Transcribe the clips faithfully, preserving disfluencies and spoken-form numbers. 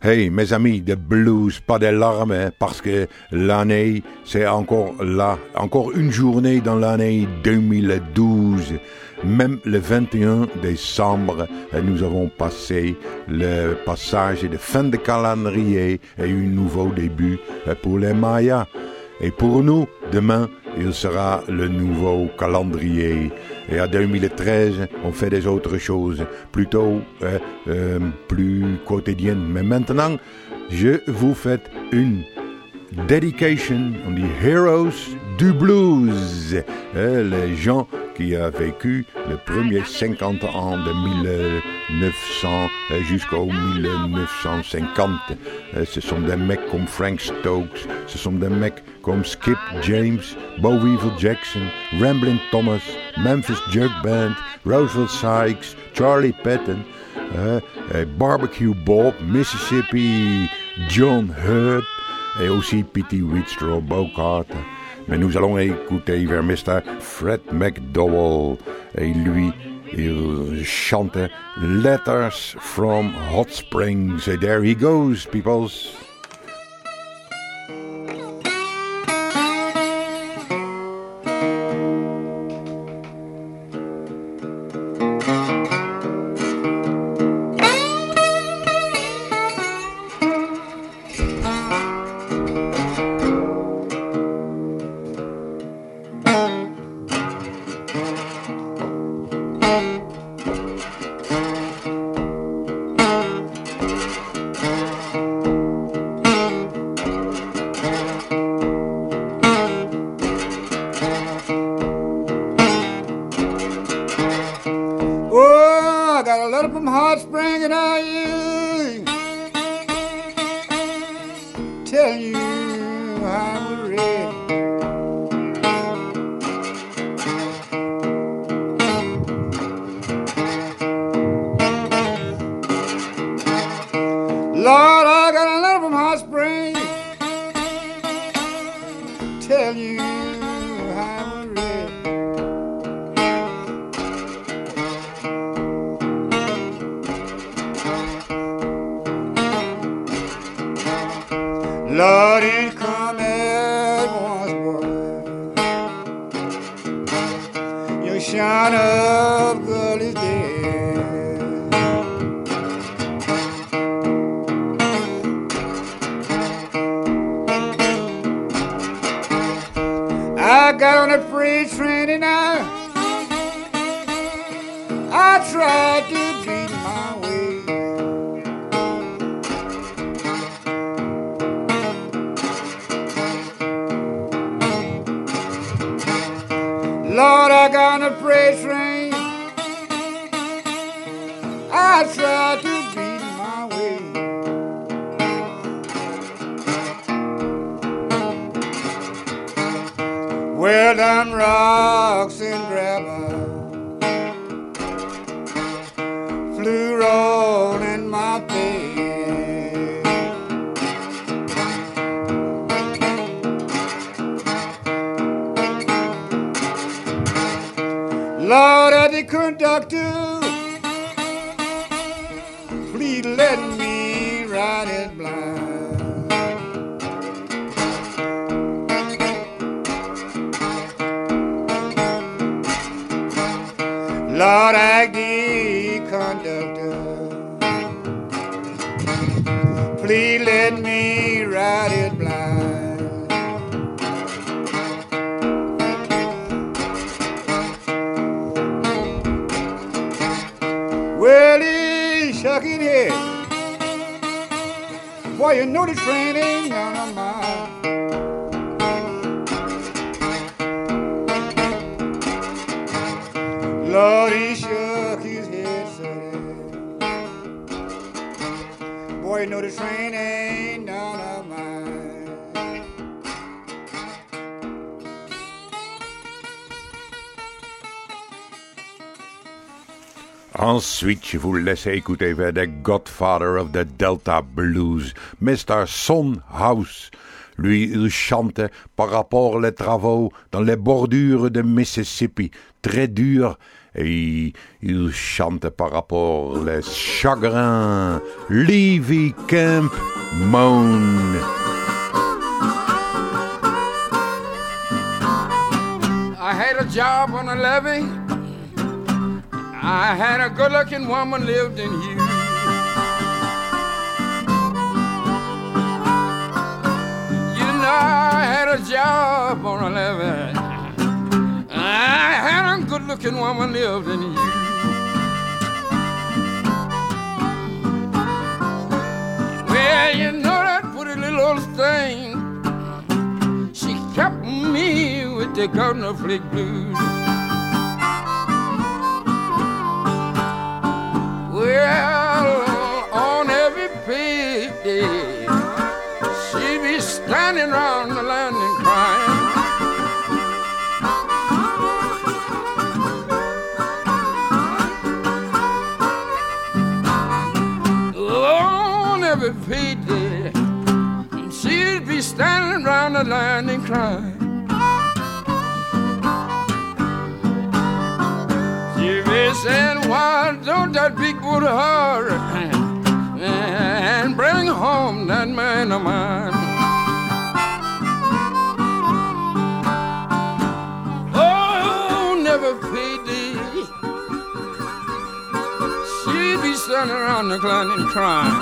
Hey, mes amis, de blues, pas de larmes, hein, parce que l'année, c'est encore là, encore une journée dans l'année deux mille douze. Même le vingt et un décembre, nous avons passé le passage de fin de calendrier et un nouveau début pour les Mayas. Et pour nous, demain, il sera le nouveau calendrier. Et à deux mille treize, on fait des autres choses, plutôt euh, euh, plus quotidiennes. Mais maintenant, je vous fais une dedication on the heroes du blues. Euh, les gens qui ont vécu les premiers cinquante ans de mille neuf cents jusqu'au mille neuf cent cinquante. Euh, ce sont des mecs comme Frank Stokes, ce sont des mecs comme Skip James, Bo Weevil Jackson, Ramblin' Thomas, Memphis Jug Band, Roswell Sykes, Charlie Patton, euh, euh, Barbecue Bob, Mississippi John Hurt et aussi Petey Wheatstraw, Bo Carter. Mais nous allons écouter vers mister Fred McDowell et lui, il chante Letters from Hot Springs. Et there he goes, peoples. Lord, it come at once, boy. Your shine up girl is dead. I got on a freight train and I, I tried to dream my way. Lord, I got on a freight train. I tried to beat my way. Well done, rocks and gravel flew rolling my face. Lord, the conductor, please let me ride it blind. Lord, I the conductor, please let me ride it blind. Well, he's shucking head. Boy, you know the train ain't none of mine. Lord, he shook his head, said, boy, you know the train ain't none of mine. Ensuite, je vous laisse écouter vers The Godfather of the Delta Blues, mister Son House. Lui, il chante par rapport aux travaux dans les bordures de Mississippi, très durs et il chante par rapport les chagrins. Levy Camp Moan. I had a job on a levee. I had a good-looking woman lived in Hughes. You know, I had a job on a levee. I had a good-looking woman lived in Hughes. Well, you know that pretty little old thing. She kept me with the Governor Flick blues. Well, on every payday, she be standing around the landing crying. On every payday, she'd be standing around the landing crying. She said, why don't that big boat hurry and bring home that man of mine? Oh, never payday. She'd be standing around the climbing crying.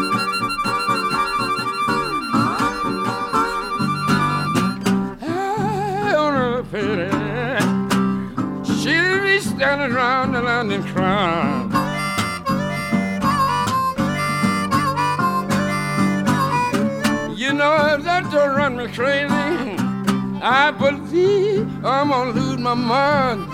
Hey, on a payday. She'll be standing around the landing crying. You know, if that don't run me crazy, I believe I'm gonna lose my mind.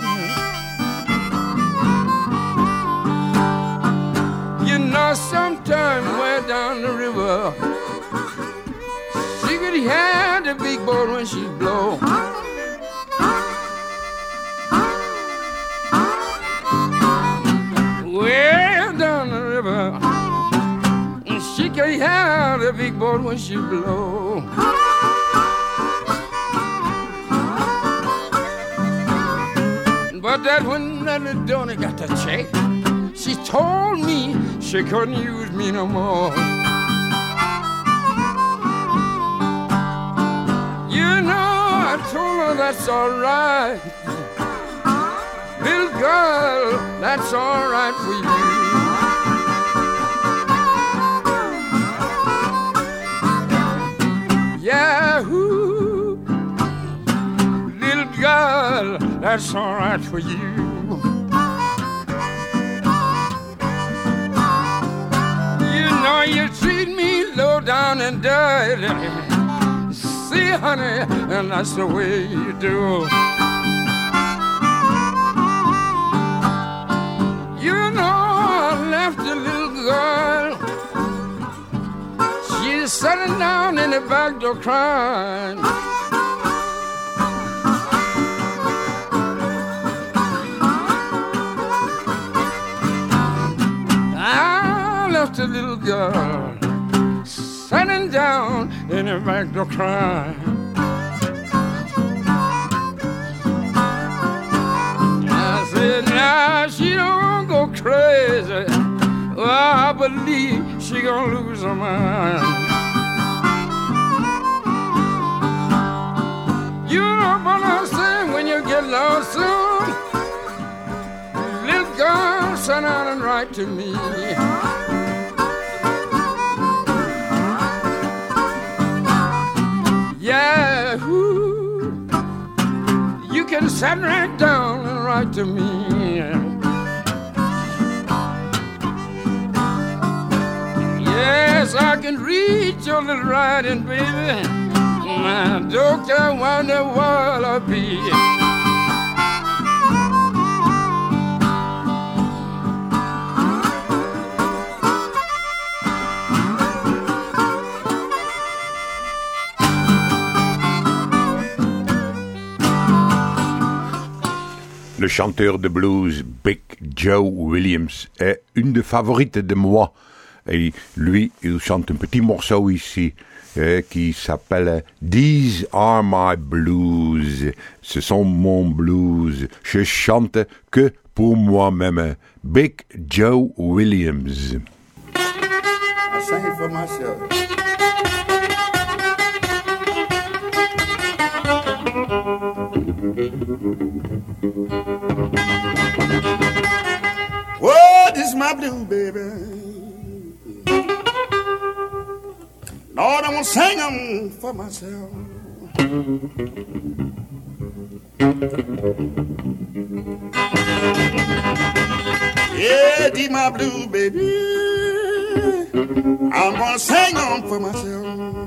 You know, sometime way down the river, she could hear the big boat when she blow. Way down the river, and she can hear the big boat when she blow. But that when that little Donnie got the check, she told me she couldn't use me no more. You know, I told her that's all right. Little girl, that's all right for you. Yahoo! Little girl, that's all right for you. You know you treat me low down and dirty. See, honey, and that's the way you do. The little girl, she's sitting down in the back door crying. I left the little girl sitting down in the back door crying. I said, now she don't go crazy. Well, I believe she gonna lose her mind. You know what I say when you get lost soon. Little girl, sit down and write to me. Yeah, ooh, you can sit right down and write to me. Yes, I can read your little writing, baby. I don't care where in the world I'll be. Le chanteur de blues Big Joe Williams est une des favorites de moi. Et lui, il chante un petit morceau ici eh, qui s'appelle These Are My Blues. Ce sont mon blues. Je chante que pour moi-même. Big Joe Williams. I sing it for myself. Whoa, this is my blues, baby. Lord, I want to sing them for myself. Yeah, these my blues, baby. I'm gonna sing them for myself.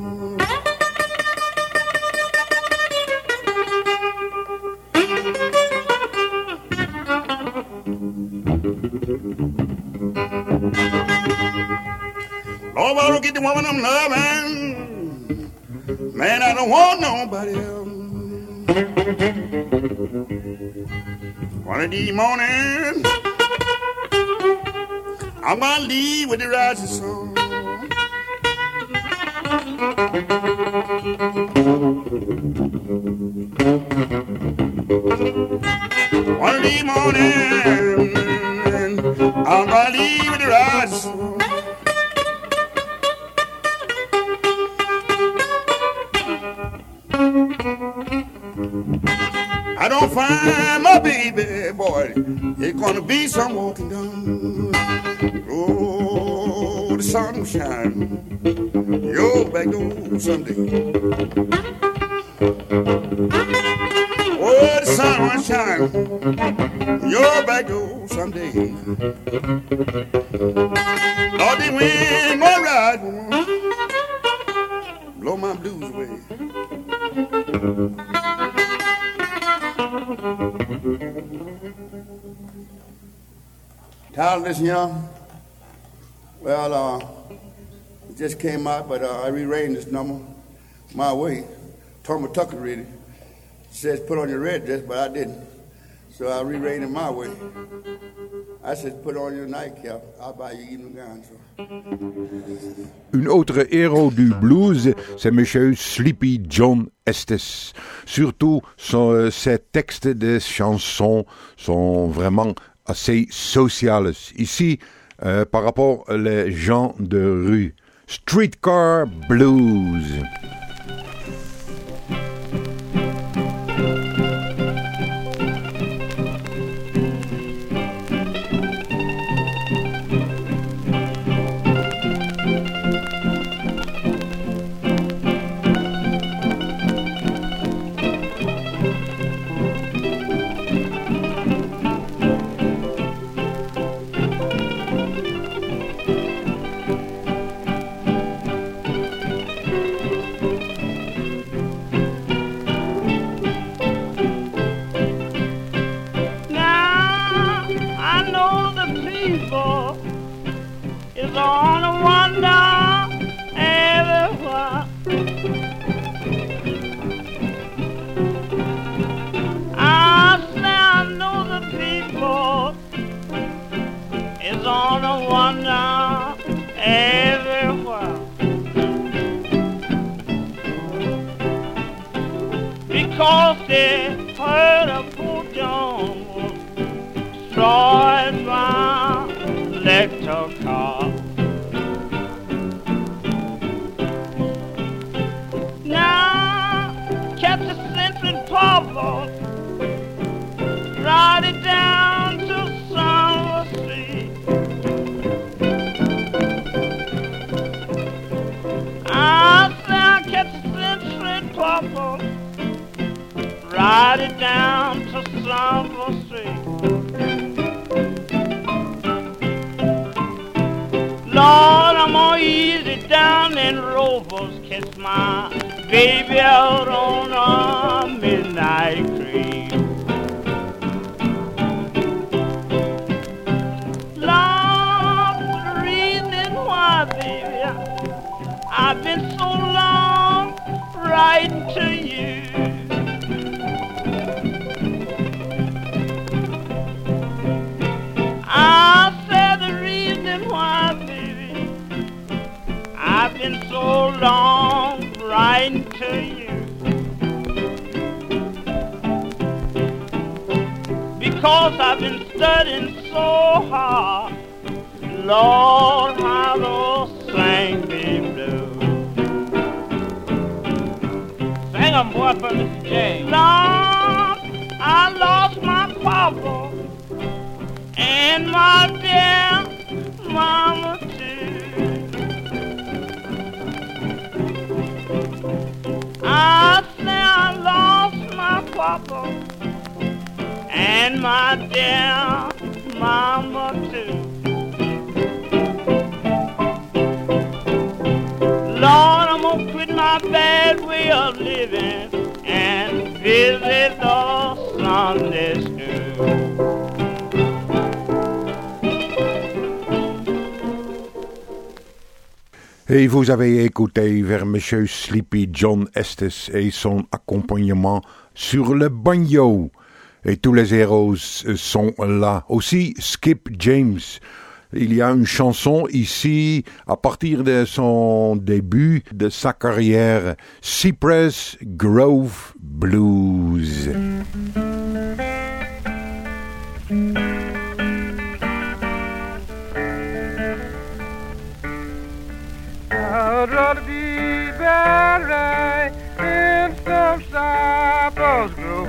Lord, I don't get the woman I'm loving. Man, I don't want nobody else. One of these mornings, I'm gonna leave with the rising sun. One of these mornings, I'm gonna leave with the rising sun. I don't find my baby boy, it's gonna be some walking down. Oh, the sun will shine, your back door someday. Oh, the sun will shine, your back door someday. Lord, the wind will ride, blow my blues away. Tired of this, young? Well, uh, it just came out, but uh, I rearranged this number my way. Torma Tucker read it. She says put on your red dress, but I didn't. So I rearranged it my way. I said put on your nightcap. I'll buy you evening gown. So. Une autre héros du blues, c'est Monsieur Sleepy John Estes. Surtout, son, euh, ses textes de chansons sont vraiment assez sociales. Ici, euh, par rapport aux gens de rue. Streetcar Blues. 'cause I've been studying so hard. Lord, how those sing me blue. Sing 'em, boy, for Mister James. Lord, I lost my papa and my dear mama too. I say I lost my papa and my dear mama too. Lord, I'm gonna quit my bad way of living and visit the Sunday school. Et vous avez écouté vers Monsieur Sleepy John Estes et son accompagnement sur le banjo. Et tous les héros sont là. Aussi Skip James. Il y a une chanson ici à partir de son début de sa carrière, Cypress Grove Blues. I'd rather be buried in some cypress grove.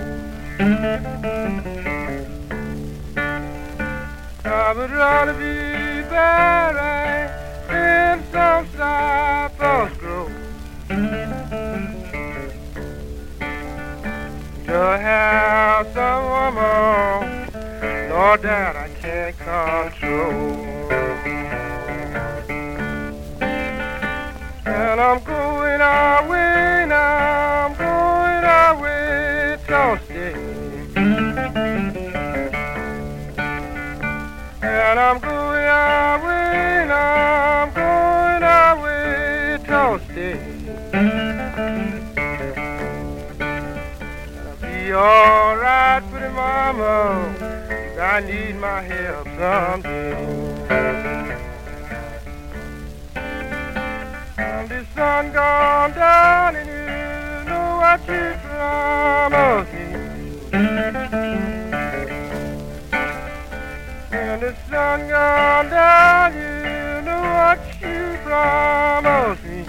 I would rather be buried in some cypress grove. To have some woman, Lord, that I can't control. And I'm going away now, I'm going away to stay. And I'm going away now, I'm going away to stay. I'll be alright, pretty mama, I need my help someday. And the sun gone down and you know what you promised me. And the sun gone down, you know what you promised me.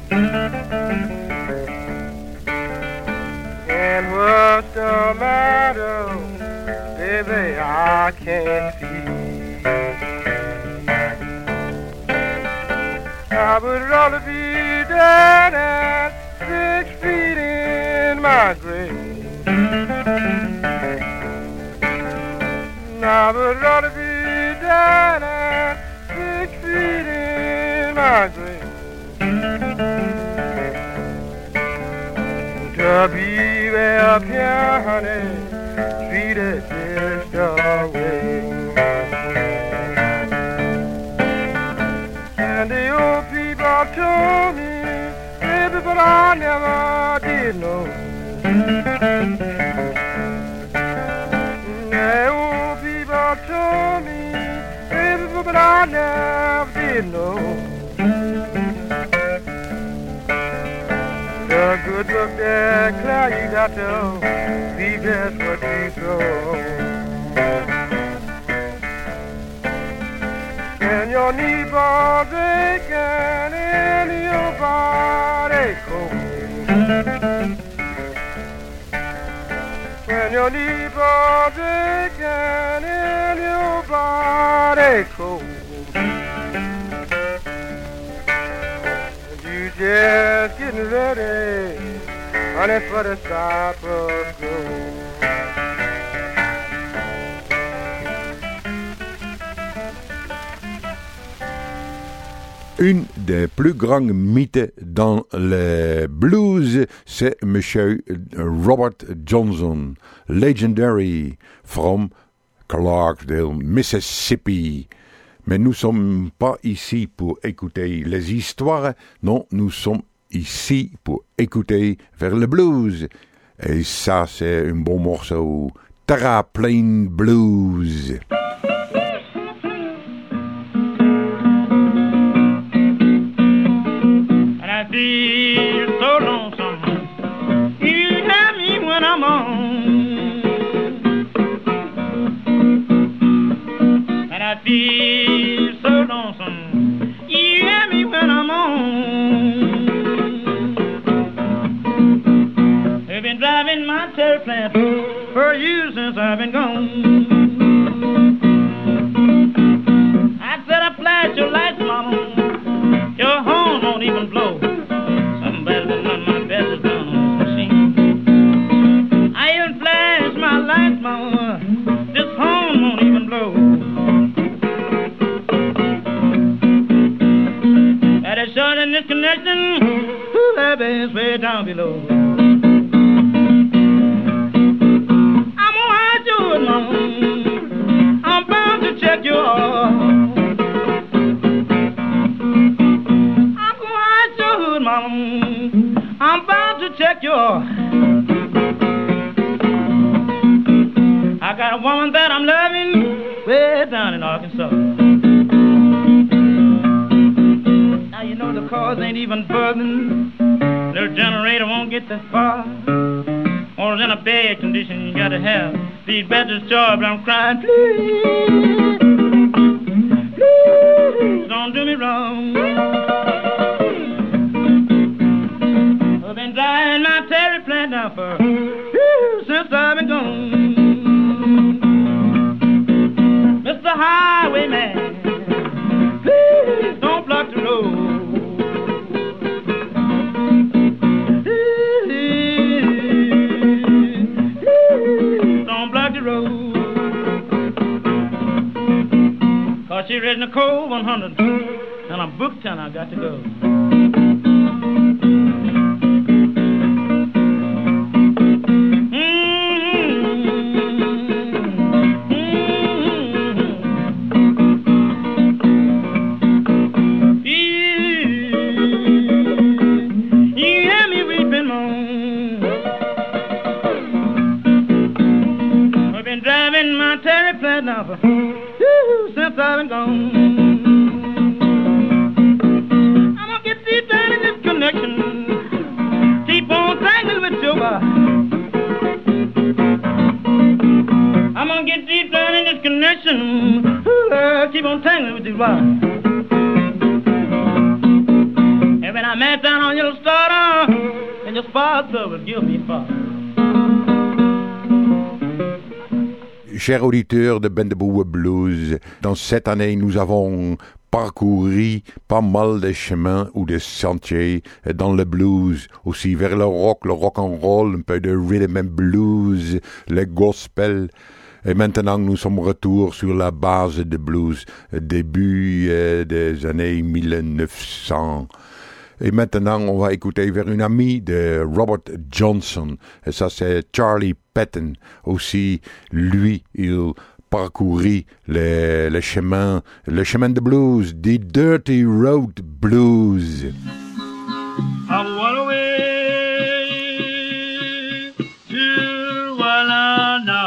And what's the matter, baby, I can't see. I would rather be dead at six feet in my grave. I would rather be dead at six feet in my grave. To be way up here, honey, treated just the way. And the old people told me, baby, but I never did know. The old people told me, baby, but I never did know. The good book that Claire, you got to be just what you throw. And your knee bones aching and your body cold. When your knee bones aching and your body cold. You just getting ready, honey, for the cypress grove. Une des plus grandes mythes dans le blues, c'est Monsieur Robert Johnson, legendary from Clarksdale, Mississippi. Mais nous ne sommes pas ici pour écouter les histoires, non, nous sommes ici pour écouter vers le blues. Et ça, c'est un bon morceau, Terra Plain Blues. Feel so lonesome. You tell me when I'm on. my cherry plant for you since I've been gone. I said I flash your lights, mama, your horn won't even blow. Something better than none of my best is done on this machine. I even flash my lights, mama, this horn won't even blow. That is short in this connection, who that is way down below. I'm gonna hide you, mama, I'm bound to check your heart. I'm gonna hide you, mama, I'm bound to check your heart. I got a woman that I'm loving way down in Arkansas. Now you know the cars ain't even buzzing, little generator won't get that far. Or in a bad condition you gotta have these batteries charged. I'm crying, please, please don't do me wrong. I've been driving my cherry plant down for whew, since I've been gone. Mister Highwayman, please don't block the road. Please don't block the road. Cause she read Nicole one hundred and I'm booked and I got to go. Now for whew, since I've been gone, I'm gonna get deep down in this connection, keep on tangling with your wife. I'm gonna get deep down in this connection, ooh, keep on tangling with your wife. And when I met down on your starter, and your father will give me father. Chers auditeurs de Bendeboe Blues, dans cette année, nous avons parcouru pas mal de chemins ou de sentiers dans le blues, aussi vers le rock, le rock and roll, un peu de rhythm and blues, le gospel. Et maintenant, nous sommes retour sur la base de blues, début euh, des années mille neuf cents. Et maintenant, on va écouter vers une amie de Robert Johnson. Et ça, c'est Charlie Patton. Aussi, lui, il parcourit le, le chemin, le chemin de blues, the Dirty Road Blues. I went away to Walana.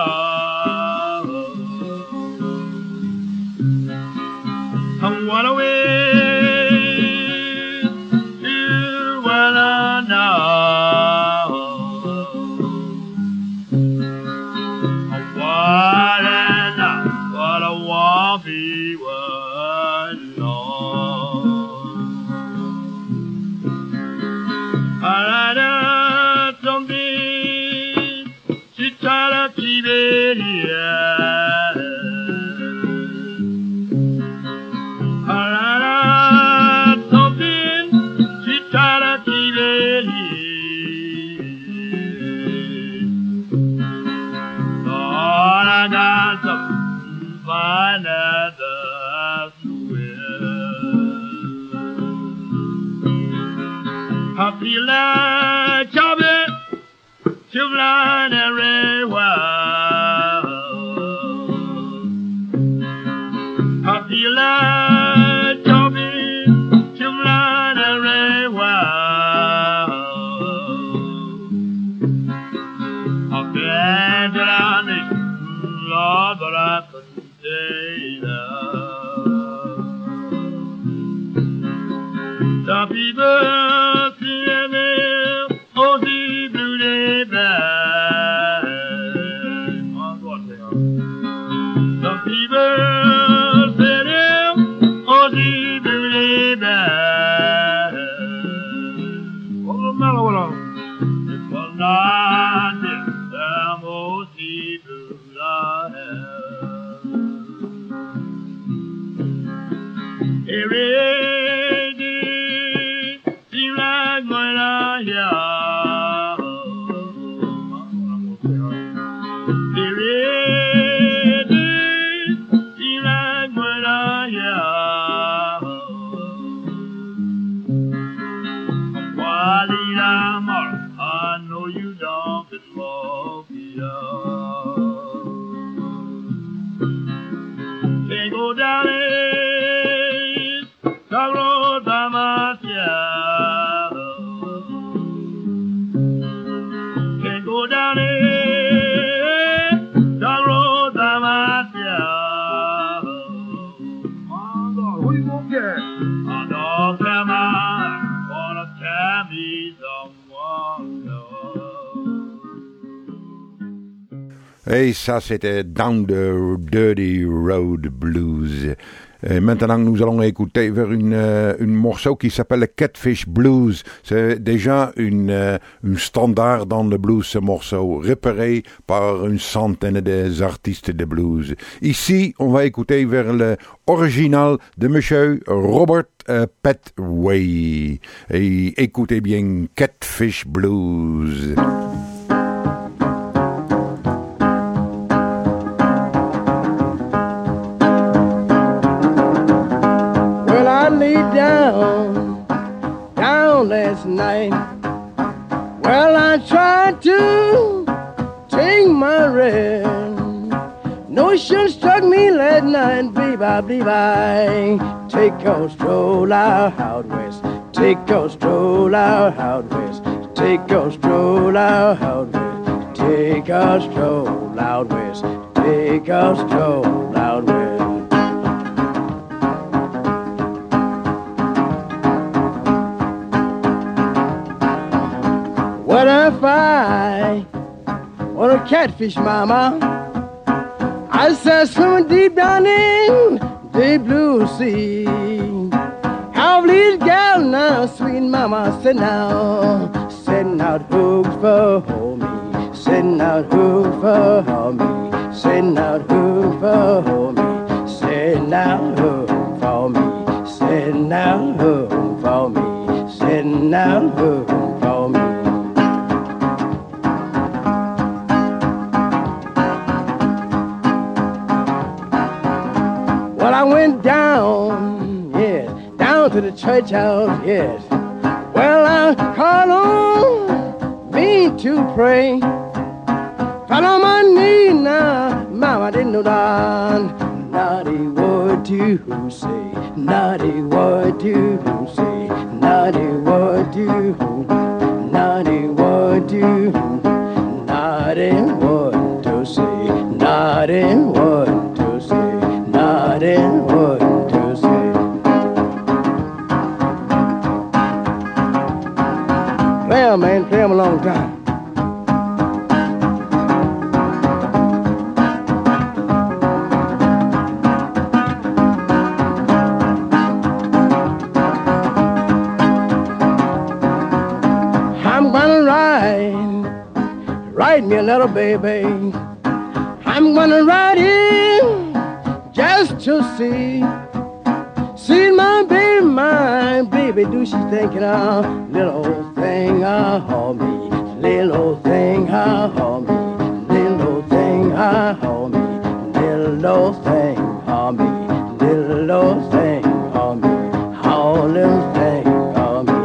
I went away. I feel like jumping to blind everywhere. I feel like jumping to blind everywhere. I've been to the nation, Lord, but I couldn't stay there. The people La-dee-da, Mara, I know you don't belong here. Can't go down it, the road by myself. Can't go down it, the road by myself. My God, who you gonna get? I don't care, man. Gonna tell me someone else. Et ça, c'était Down the Dirty Road Blues. Et maintenant, nous allons écouter vers une, euh, une morceau qui s'appelle le Catfish Blues. C'est déjà une, euh, une standard dans le blues, ce morceau, repéré par une centaine d'artistes de blues. Ici, on va écouter vers l'original de monsieur Robert euh, Petway. Et écoutez bien Catfish Blues. Down, down last night. Well, I tried to take my rest. Notion struck me last night, babe, I believe I take a stroll out, out west. Take a stroll out, out west. Take a stroll out, out west. Take a stroll out west. Take a stroll out west. What if I on a catfish, mama? I said swimming deep down in the blue sea. How these gals now, sweet mama, sit now, setting out hooks for me, setting out hooks for me, setting out hooks for me, setting out hooks for me, setting out hooks for me, setting out hooks for me. Well, I went down, yes, down to the church house, yes. Well, I called on me to pray. Fell on my knee now, mama didn't know that. Naughty word to say, naughty word to say, naughty word to, naughty word to, naughty word to say, naughty word to say. Not in what to say. Play 'em, man, play 'em a long time. I'm gonna ride, ride me a little baby. I'm gonna ride in just to see, see my baby, my baby, do she thinking of little old thing of me, little old thing of me, little old thing of me, little old thing of me, little old thing of me, oh little thing of me.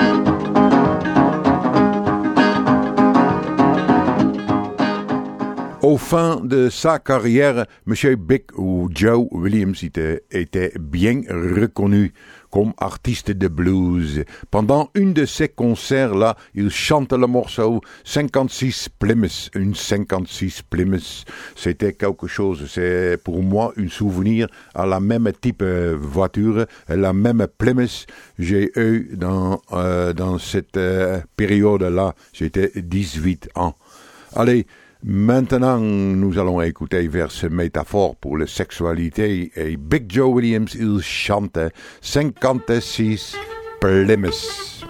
Au fin de sa carrière, M. Big ou Joe Williams était, était bien reconnu comme artiste de blues. Pendant une de ces concerts-là, il chante le morceau cinquante-six Plymouth, une cinquante-six Plymouth. C'était quelque chose, c'est pour moi un souvenir à la même type de voiture, la même Plymouth j'ai eu dans, euh, dans cette euh, période-là. J'étais dix-huit ans. Allez, maintenant, nous allons écouter vers ce métaphore pour la sexualité et Big Joe Williams, il chante cinquante-six Plymouth.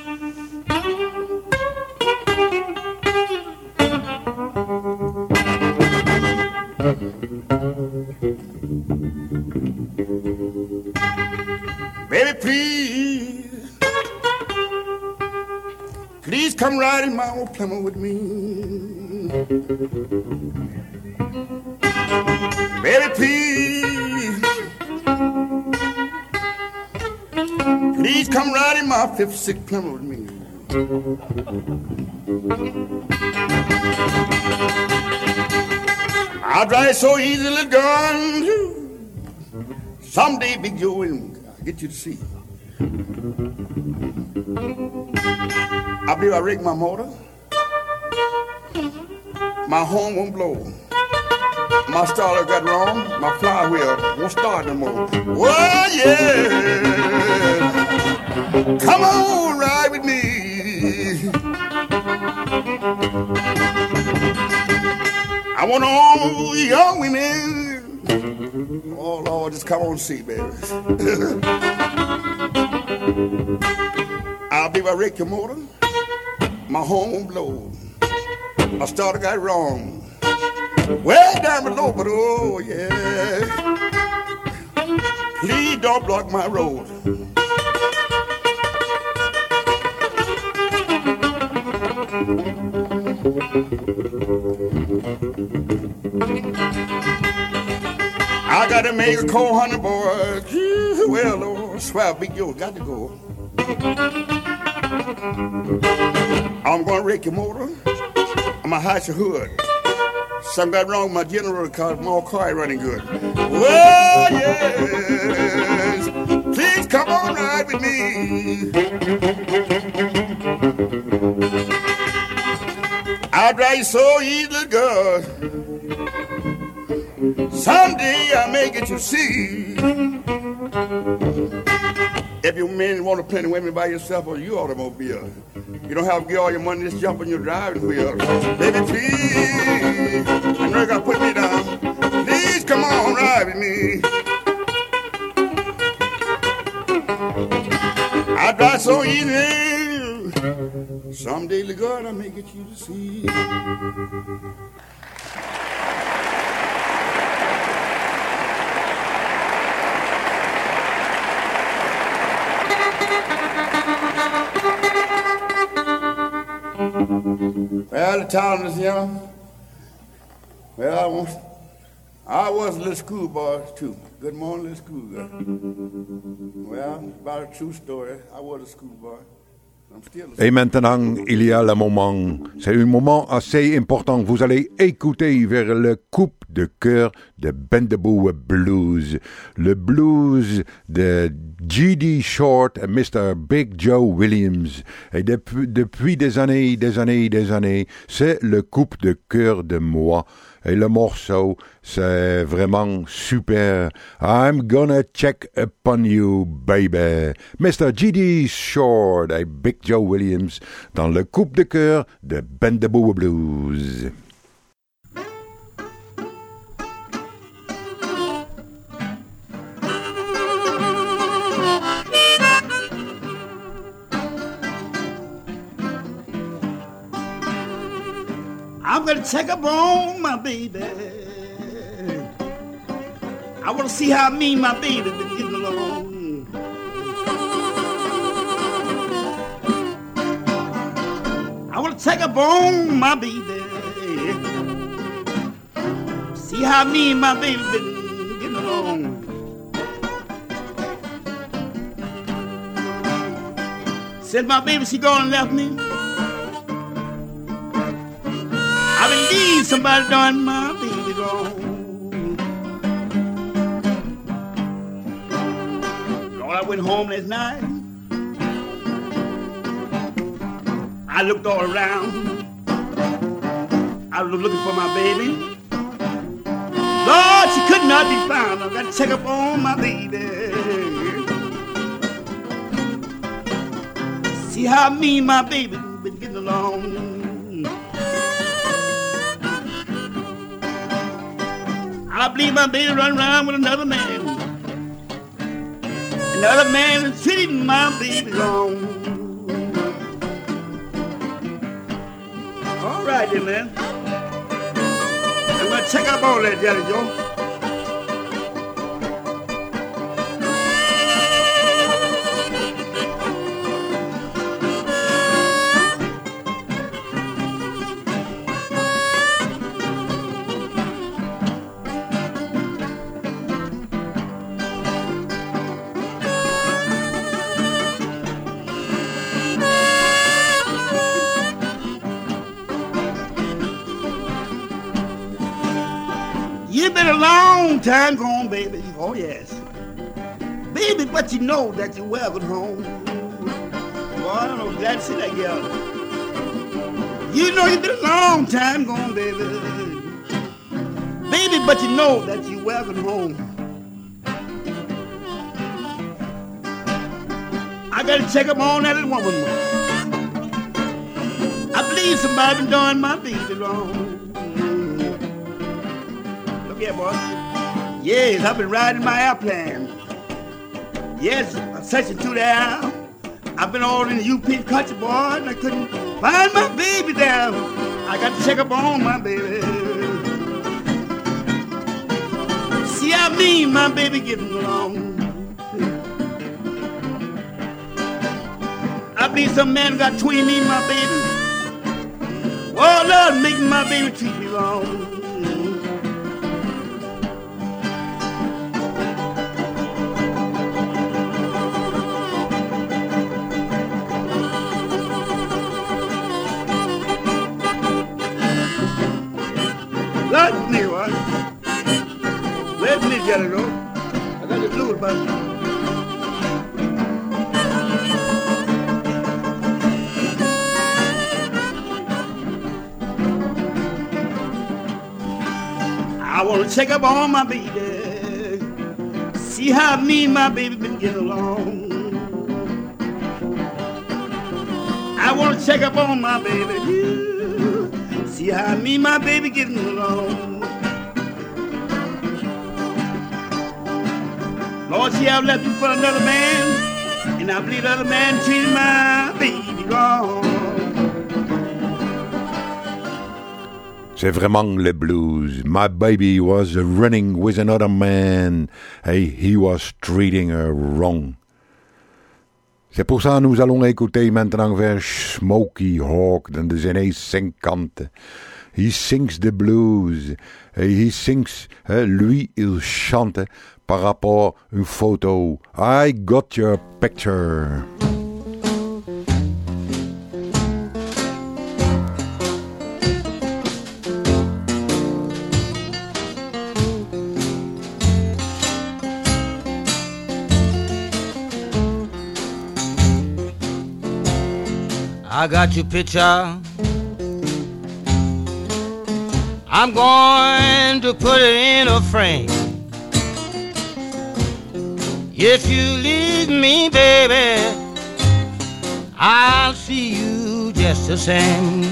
Baby, please, please come ride in my old Plymouth with me. Baby, please, please come ride in my fifty-six Plymouth with me. I drive so easily, girl. Someday, Big Joe will get you to see. I believe I rigged my motor. My horn won't blow. My starter got wrong. My flywheel won't start no more. Well, yeah. Come on, ride with me. I want all young women. Oh, Lord, just come on and see, baby. I'll be right wreck your motor. My horn won't blow. My starter got wrong. Way down below, but oh, yeah. Please don't block my road. I gotta make a call, honey boy. Well, Lord, I swear, Big Joe got to go. I'm gonna wreck your motor. I'm gonna hide your hood. Something got wrong with my generator car. My car ain't running good. Well, yes. Please come on ride with me. I'll drive you so easily, girl. Someday I'll make it, you see. If you men want to plenty women by yourself or your automobile, you don't have to get all your money, just jump on your driving wheel. Baby, please, I know you got to put me down. Please come on, ride with me. I drive so easy. Someday, the God, I may get you to see. Well, the town is young. Well, I was, I was a little schoolboy, too. Good morning, little schoolgirl. Well, about a true story. I was a schoolboy. I'm still a Et maintenant, il y a le moment. C'est un moment assez important. Vous allez écouter vers le coupe de cœur de Bendaboo Blues. Le blues de G D Short et mister Big Joe Williams. Et depuis, depuis des années, des années, des années, c'est le coupe de cœur de moi. Et le morceau, c'est vraiment super. I'm gonna check upon you, baby. mister G D Short et Big Joe Williams dans le coupe de cœur de Bendaboo Blues. I'm gonna check up on my baby. I wanna see how me and my baby been getting along. I wanna check up on my baby. See how me and my baby been getting along. Said my baby, she gone and left me. I believe somebody done my baby wrong. Lord, I went home last night. I looked all around. I was looking for my baby. Lord, she could not be found. I got to check up on my baby. See how me and my baby been getting along. I believe my baby run around with another man. Another man is treating my baby wrong. All right then, man. I'm gonna check up all that, Jelly Joe. You've been a long time gone, baby. Oh, yes. Baby, but you know that you're welcome home. Well, I don't know, glad to see that girl. You know you've been a long time gone, baby. Baby, but you know that you're welcome home. I gotta check up on that woman. I believe somebody been doing my baby wrong. Look here, boy. Yes, I've been riding my airplane. Yes, I'm searching through the air. I've been all in the U P country, boy, and I couldn't find my baby there. I got to check up on my baby. See how mean my baby getting along. I believe some man got between me and my baby. Oh, Lord, making my baby treat me wrong. Let me what? Let me get it, though. I got the blues, but I wanna check up on my baby, see how me and my baby been getting along. I wanna check up on my baby, see how me and my baby getting along. Lord, she have left you for another man, and I believe the other man treated my baby wrong. C'est vraiment le blues. My baby was running with another man. Hey, he was treating her wrong. C'est pour ça que nous allons écouter maintenant vers Smokey Hawk dans les années cinquante. He sings the blues. Hey, he sings, hein, lui, il chante par rapport à une photo. I got your picture. I got your picture. I'm going to put it in a frame. If you leave me, baby, I'll see you just the same.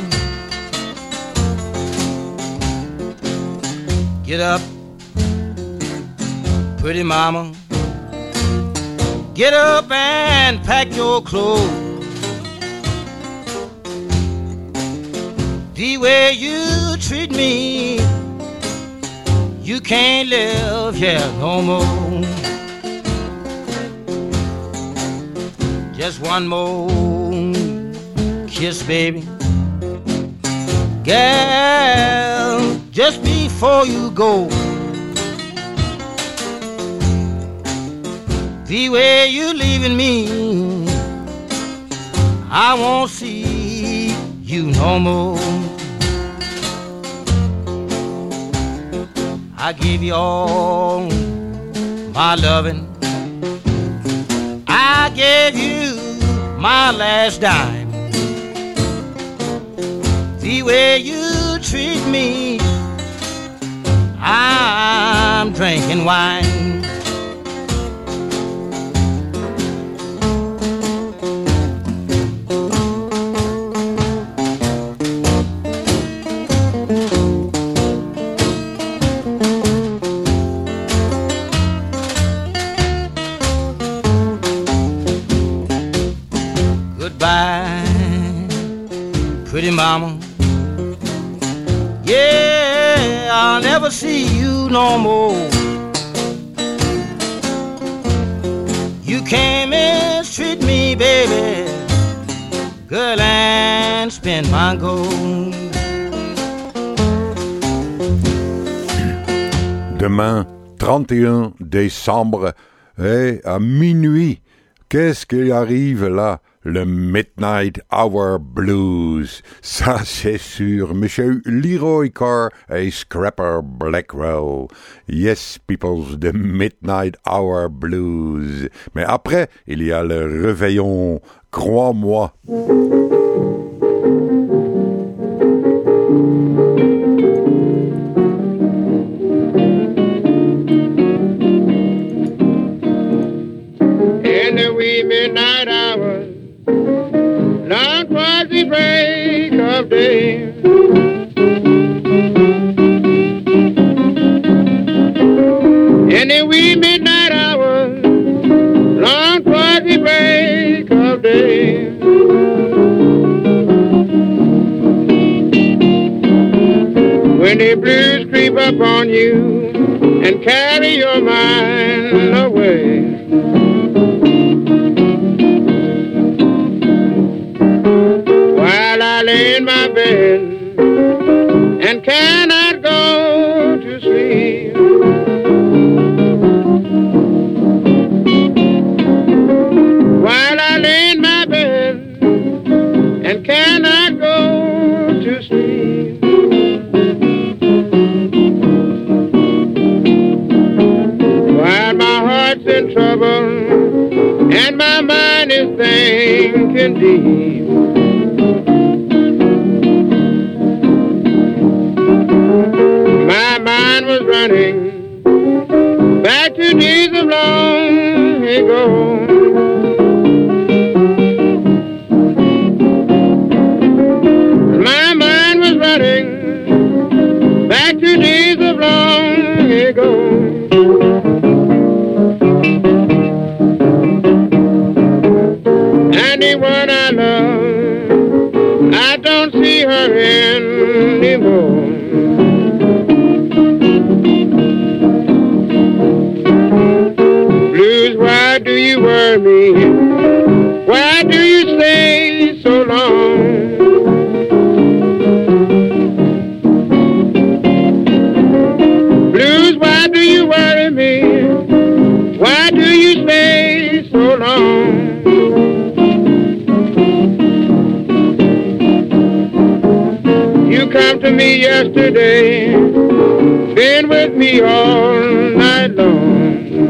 Get up, pretty mama. Get up and pack your clothes. The way you treat me, you can't live here no more. Just one more kiss, baby. Girl, just before you go. The way you leaving me, I won't see you no more. I gave you all my loving. I gave you my last dime. The way you treat me, I'm drinking wine. Pretty mama, yeah, I'll never see you no more. You can't mistreat me, baby, girl, and spend my gold. Demain, trente et un décembre, et à minuit, qu'est-ce qui arrive là? le Midnight Hour Blues. Ça, c'est sur Monsieur Leroy Carr et Scrapper Blackwell. Yes, peoples, the Midnight Hour Blues. Mais après, il y a le réveillon, crois-moi. In the wee midnight hours, long towards the break of day, in the wee midnight hours, long towards the break of day, when the blues creep up on you and carry your mind away, while I lay in my bed and cannot go to sleep, while I lay in my bed and cannot go to sleep, while my heart's in trouble and my mind is thinking deep, my mind was running back to days of long ago, my mind was running back to days of long ago, and the one I love, I don't see her anymore. Blues, why do you worry me? Why do you stay so long? Blues, why do you worry me? Why do you stay so long? You come to me yesterday, been with me all night long.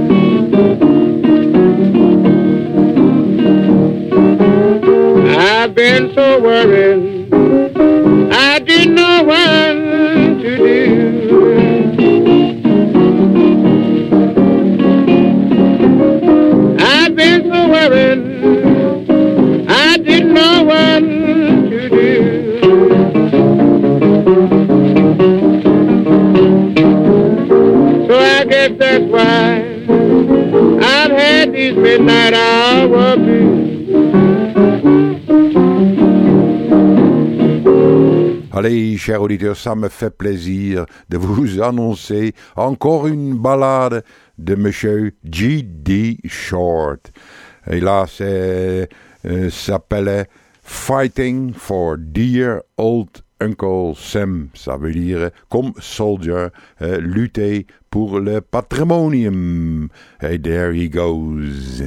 I've been so worried, I didn't know what to do. I've been so worried, I didn't know what to do. So I guess that's why I've had these midnight hour blues. Allez, chers auditeurs, ça me fait plaisir de vous annoncer encore une ballade de Monsieur G D Short. Et là, c'est euh, s'appelait Fighting for Dear Old Uncle Sam. Ça veut dire comme soldier, euh, lutter pour le patrimonium. Et there he goes.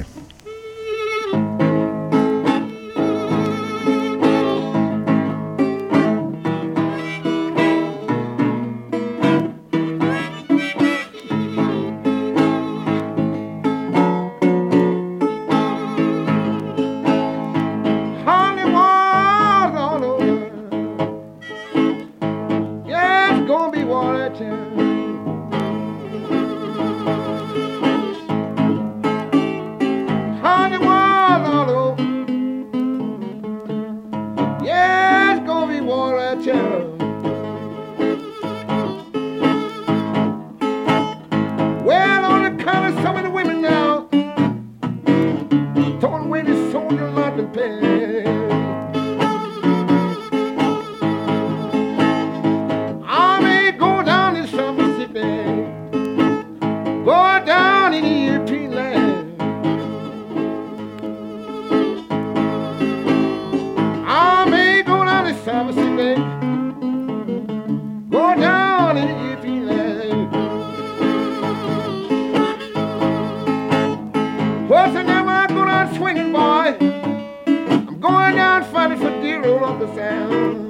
Mississippi, money for dear old Uncle Sam.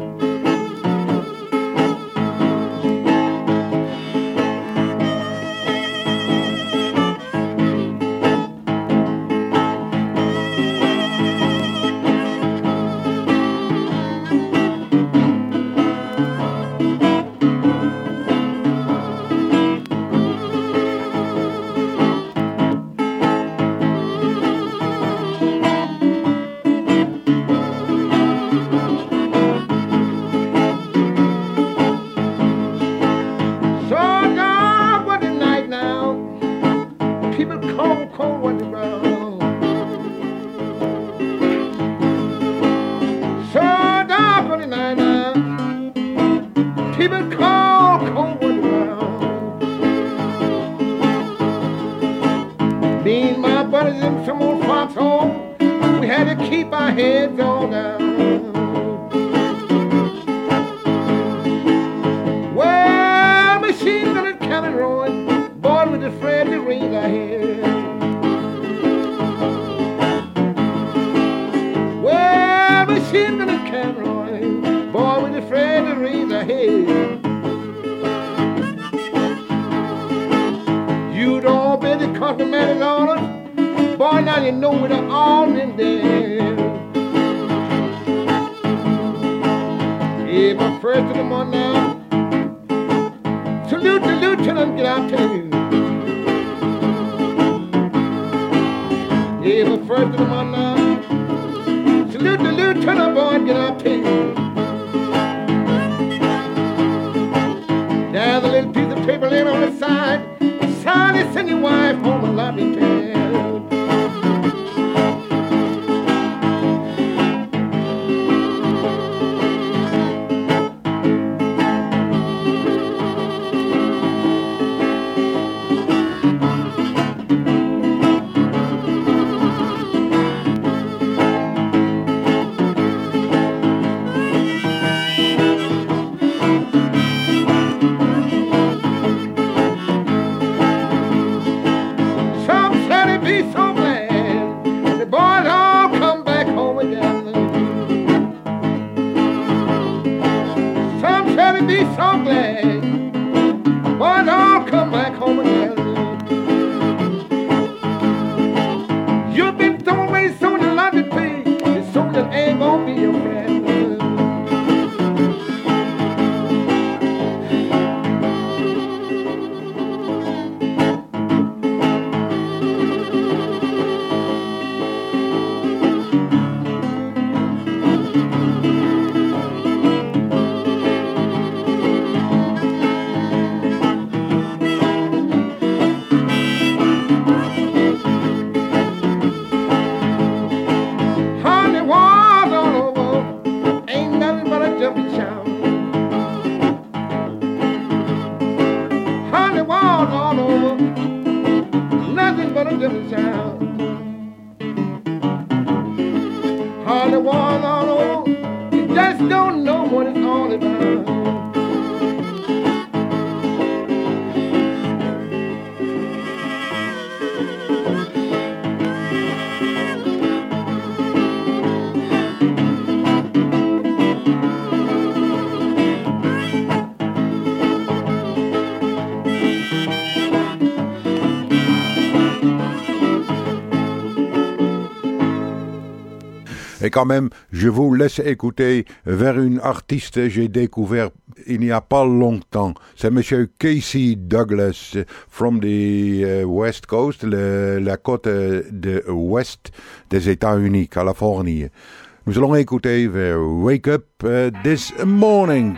Et quand même, je vous laisse écouter vers une artiste que j'ai découvert il n'y a pas longtemps. C'est Monsieur Casey Douglas from the uh, West Coast, le, la côte de ouest des États-Unis, Californie. Nous allons écouter vers Wake Up uh, This Morning.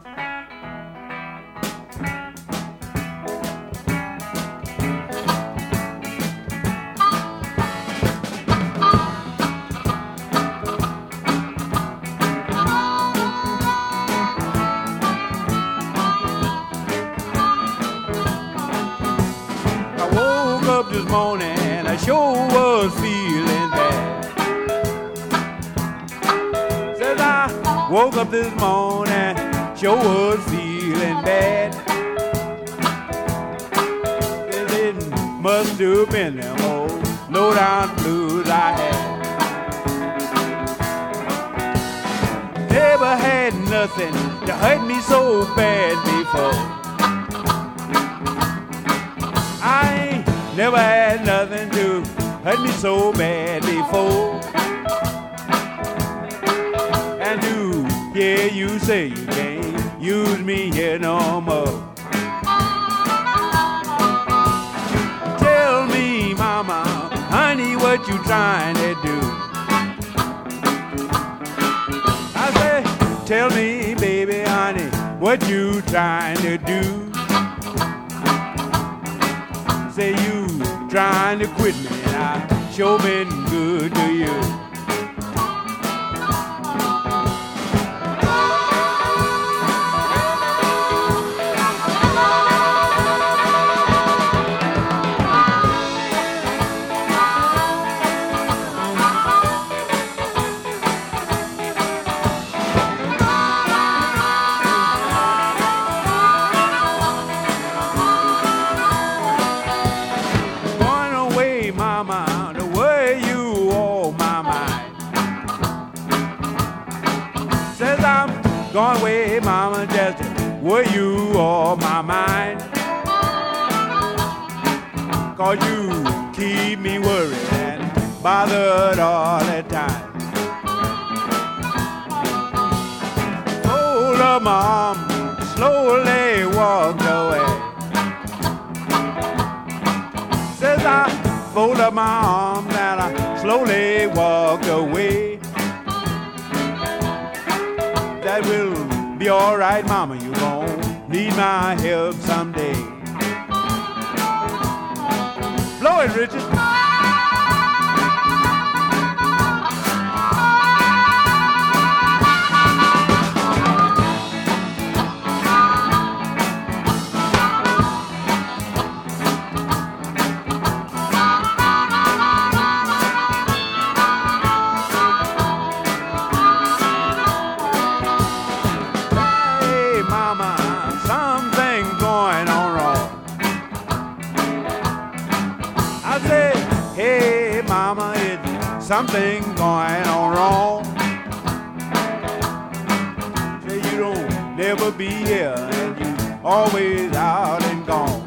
Woke up this morning, sure was feeling bad. It must have been them old low-down blues I had. had nothing to hurt me so bad before. I ain't never had nothing to hurt me so bad before. And do hear you say you can't use me here no more. Tell me, mama, honey, what you trying to do? I say, tell me, baby, honey, what you trying to do? Say you trying to quit me, and I sure been good to you. Gone away, mama, just were you on my mind? Cause you keep me worried and bothered all the time. Hold up, mom, slowly walked away. Says I fold up my arms and I slowly walked away. That will be all right, mama, you gon' need my help someday. Blow it, Richard. Something going on wrong. Say you don't never be here and you always out and gone.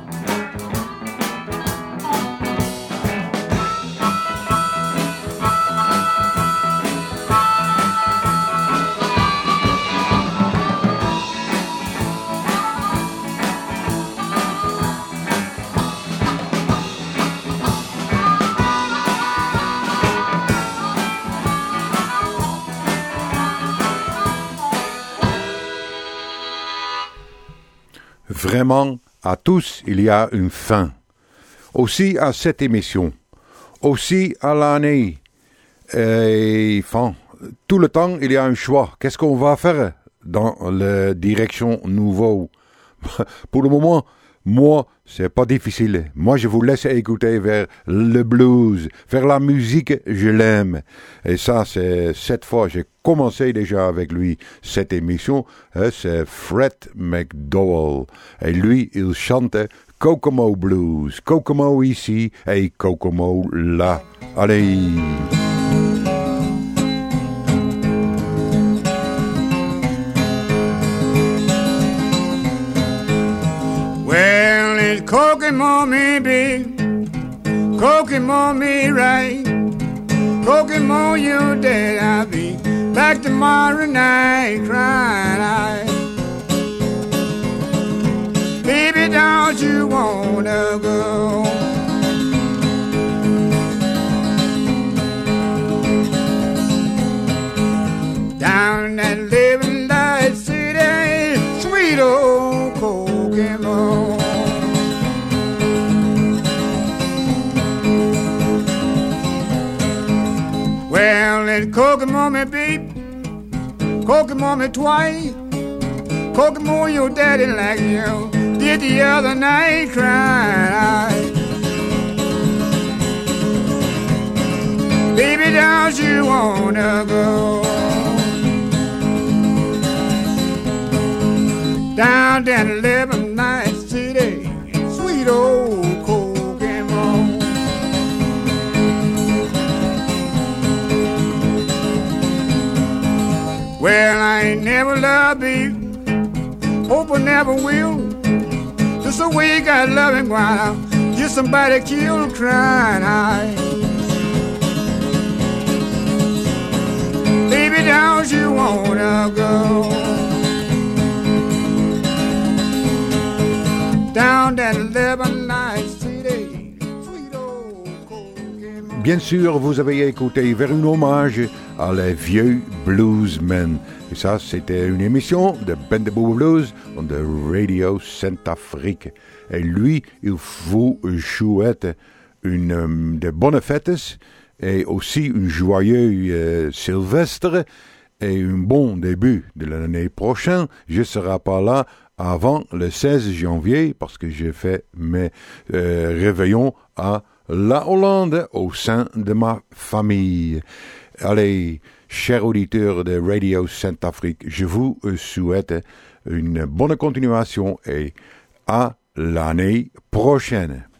Vraiment, à tous, il y a une fin. Aussi à cette émission. Aussi à l'année. Et enfin, tout le temps, il y a un choix. Qu'est-ce qu'on va faire dans la direction nouveau? Pour le moment, moi, c'est pas difficile. Moi, je vous laisse écouter vers le blues, vers la musique, je l'aime. Et ça, c'est cette fois, j'ai commencé déjà avec lui cette émission. C'est Fred McDowell. Et lui, il chante Kokomo Blues. Kokomo ici et Kokomo là. Allez! Well, it's Kokomo me big, Kokomo me right, Kokomo you dead, I'll be back tomorrow night crying out. Baby, don't you wanna go? Down that living light city, sweet old Kokomo. Well, let Kokomo me beat, Kokomo me twice, Kokomo your daddy like you did the other night crying. Baby, don't you wanna go? Down that eleven night city, sweet old Kokomo. Well, I ain't never loved beef, hope I never will. Just the way you got loving while just somebody killed crying. I, baby, don't you wanna go down that Lebanon city? Bien sûr, vous avez écouté vers un hommage à les vieux bluesmen. Et ça, c'était une émission de Ben de Booba Blues de Radio Centrafrique. Et lui, il vous souhaite une um, de bonnes fêtes et aussi une joyeuse euh, Sylvestre et un bon début de l'année prochaine. Je ne serai pas là avant le seize janvier parce que j'ai fait mes euh, réveillons à la Hollande au sein de ma famille. Allez, chers auditeurs de Radio Centrafrique, je vous souhaite une bonne continuation et à l'année prochaine.